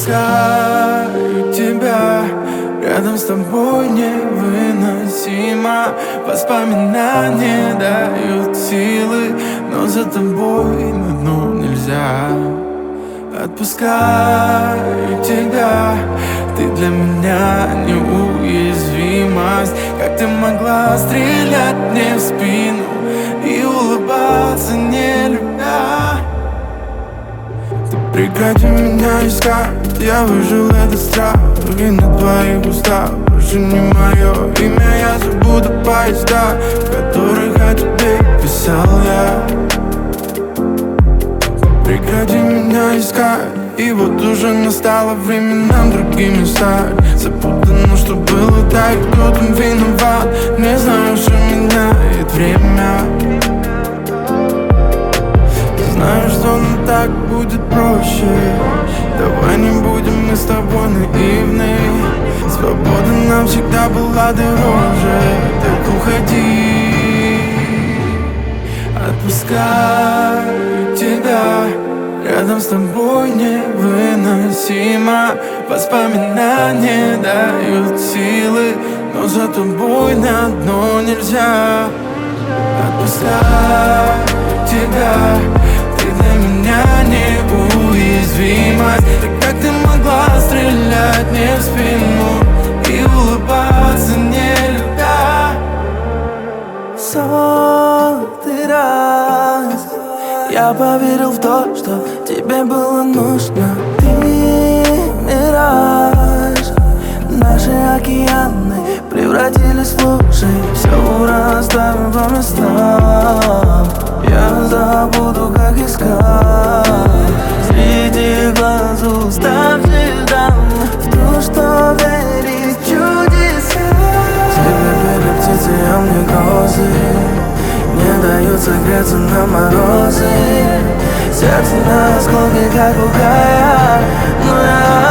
Отпускаю тебя, рядом с тобой невыносимо. Воспоминания дают силы, но за тобой на дно нельзя. Отпускаю тебя, ты для меня неуязвимость. Как ты могла стрелять мне в спину и улыбаться, не любя? Ты прекрати меня искать, я выжил этот страх. И на твоих устах больше не мое имя. Я забуду поезда, в которых о тебе писал я. Прекрати меня искать, и вот уже настало время нам другими стать. Запутано, что было, да и кто там виноват. Не знаю, что меняет время. Знаю, что нам так будет проще. Давай не будем мы с тобой наивны. Свобода нам всегда была дороже. Так уходи. Отпускаю тебя, рядом с тобой невыносимо. Воспоминания дают силы, но за тобой на дно нельзя. Отпускаю тебя, ты для меня неуязвимость. Так как ты могла стрелять мне в спину и улыбаться, не любя? Сотый раз я поверил в то, что тебе было нужно. Ты мираж, наши океаны превратились в лужи. Все расставим по местам. Я забуду, как искать среди глаз уставших дам в то, что верит в чудеса. Тебе бегают птицы, а мне грозы не дают согреться на морозы. Сердце на осколки, как бугая, но я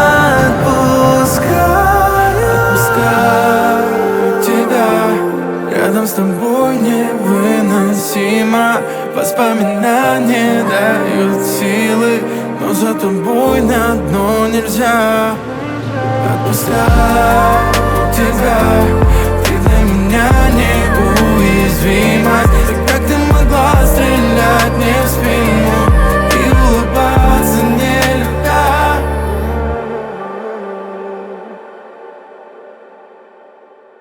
отпускаю тебя, рядом с тобой невыносимо. Воспоминания дают силы, но за тобой на дно нельзя. Отпускаю